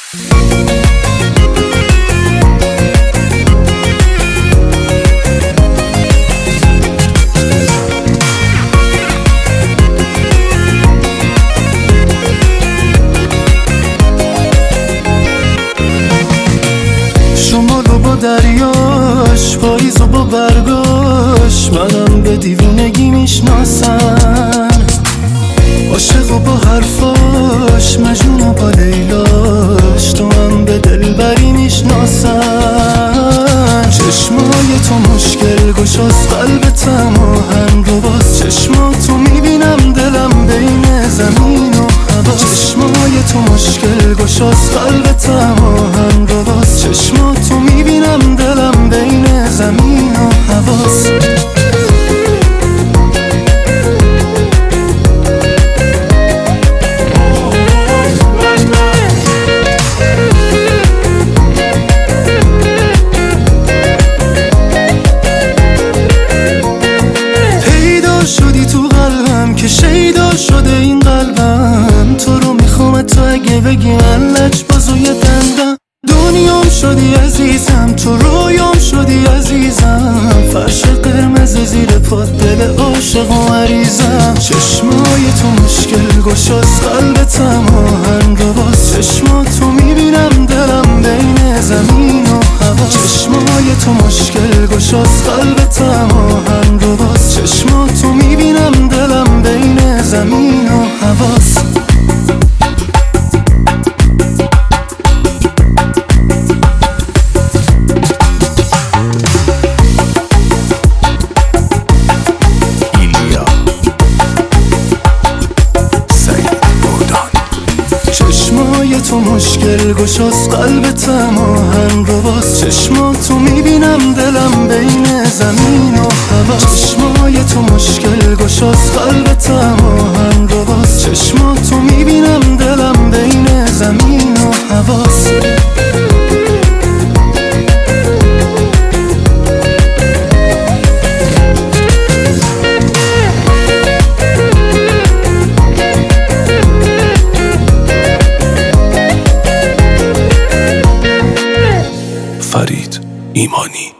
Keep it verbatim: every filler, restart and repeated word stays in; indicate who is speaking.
Speaker 1: شمالو با دریاش، پاییزو با برگاش، منم به دیوونگی میشناسم. عاشقو با حرفاش، مجنونو با لیلاش، تو هم به دلبری میشناسم. چشمای تو مشکل گشاست، قلبتم آهن رو باز. چشماتو میبینم دلم بین زمین و هوا. چشمای تو مشکل گشاست، قلبتم آهن رو باز. چشماتو میبینم دلم بین زمین و هواست. شدی تو قلبم که شیدا شده این قلبم. تو رو میخوام تو اگه بگی من لجبازوی دندم. دنیام شدی عزیزم، تو رویام شدی عزیزم. فرش قرمز زیر پات، دل عاشق و مریضم. چشمای تو مشکل گشاست، قلبتم آهن رو باز. چشماتو میبینم دلم بین زمین و هوا. چشمای تو مشکل گشاست، قلبتم آهن رو باز. چشماتو میبینم دلم بین زمین و هواست. چشمای تو مشکل گشاست، قلبتم آهن رو باز. چشماتو میبینم دلم بین زمین و هوا. چشمای تو مشکل گشاست، قلبتم آهن رو باز. چشماتو میبینم دلم بین زمین و هواست. فرید ایمانی.